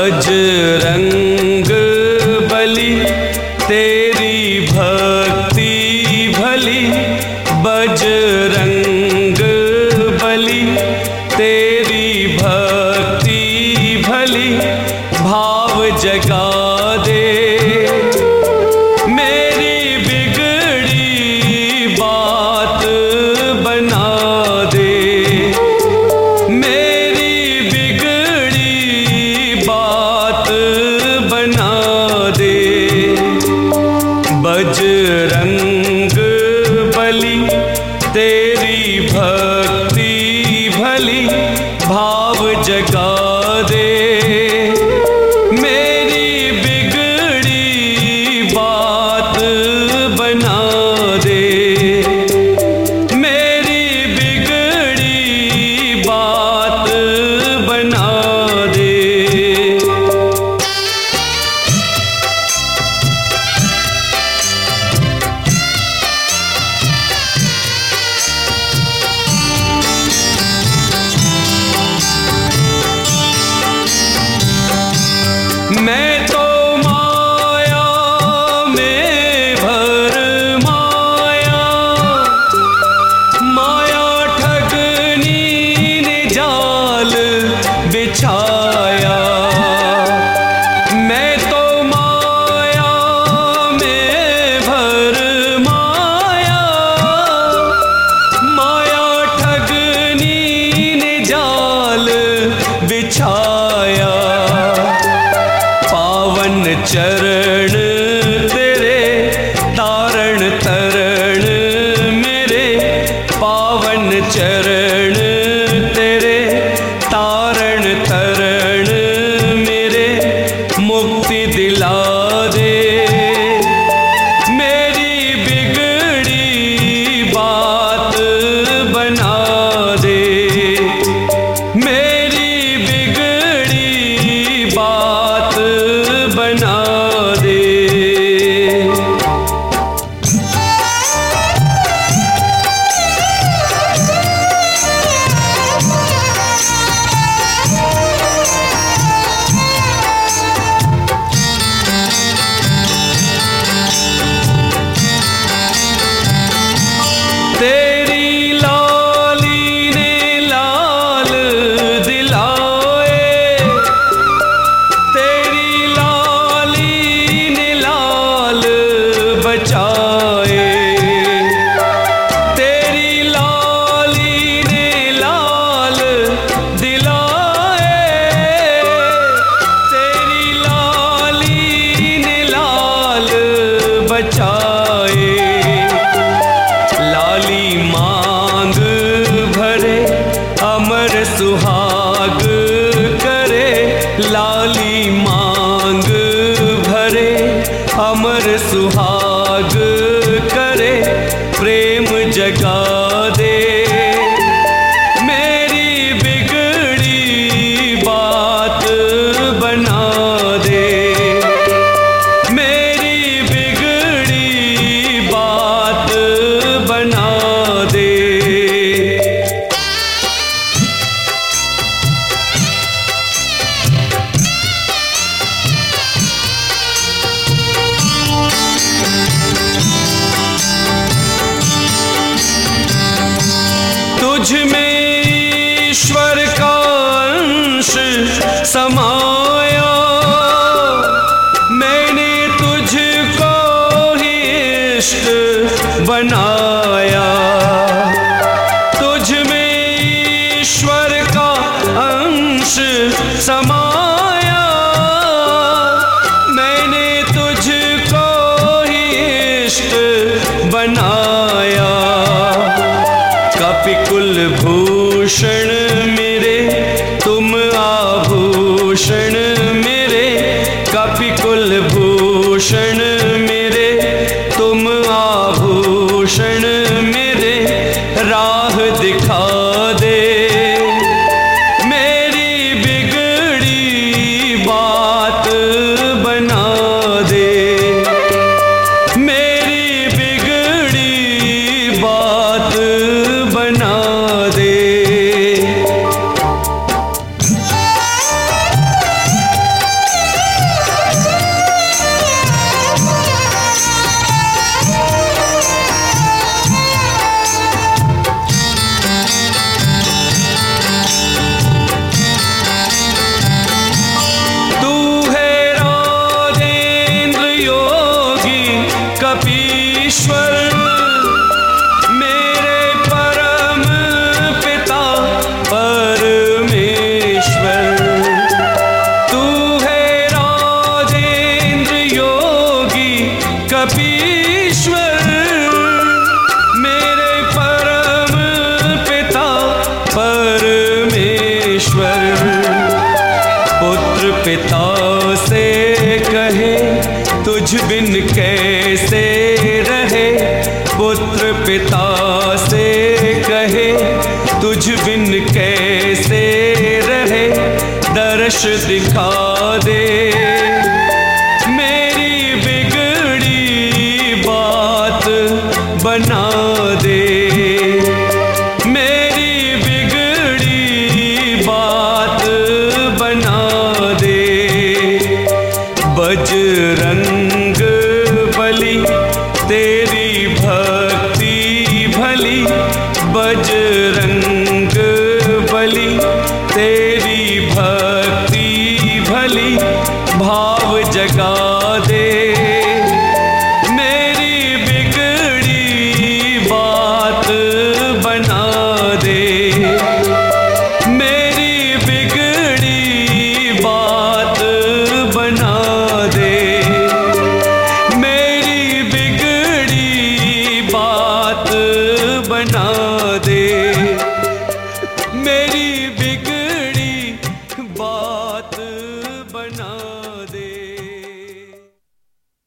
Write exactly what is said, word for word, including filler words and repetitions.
बजरंग बली तेरी भक्ति भली, बजरंग बली तेरी भक्ति भली, भाव जगा दे मेरी बिगड़ी बात बना दे, मेरी बिगड़ी बात बना दे। बजरंग बली तेरी भक्ति भली, भाव जगा दे मेरी बिगड़ी बात बना दे, मेरी बिगड़ी बात बना दे। मैं तो माया में भर माया, माया ठगनी ने जाल बिछाया। मैं तो माया में भर माया, माया ठगनी ने जाल बिछाया। पावन चरण तेरे तारण तरण मेरे, पावन चरण तेरे तारण तरण मेरे, मुक्ति दिला दे मेरी बिगड़ी बात बना दे, मेरी बिगड़ी बात बना दे। तेरी लाली ने लाल दिलाए, तेरी लाली ने लाल बचाए, तेरी लाली ने लाल दिलाए, तेरी लाली ने लाल बचाए। लाली मांग भरे अमर सुहाग करे, लाली मांग भरे अमर सुहाग करे, प्रेम जगा दे मेरी बिगड़ी बात बना दे, मेरी बिगड़ी बात बना दे। तुझ में ईश्वर का अंश समाया, मैंने तुझको ही इष्ट बनाया। तुझ में ईश्वर का अंश समाया, मैंने तुझको ही इष्ट बनाया। कपिकुल भूषण मेरे तुम आभूषण मेरे, कपिकुल भूषण मेरे तुम आभूषण मेरे, राह दिखा दे मेरी बिगड़ी बात बना दे, मेरी बिगड़ी बात बना दे। पिता से कहे तुझ बिन कैसे रहे, पुत्र पिता से कहे तुझ बिन कैसे रहे, दर्श दिखा दे मेरी बिगड़ी बात बना दे, मेरी बिगड़ी बात बना दे। बजरंग बली तेरी भक्ति भली, बजरंग बली तेरी भक्ति भली, भाव जगा दे मेरी बिगड़ी बात बना दे, मेरी बिगड़ी बात बना दे, मेरी बिगड़ी बात बना दे, मेरी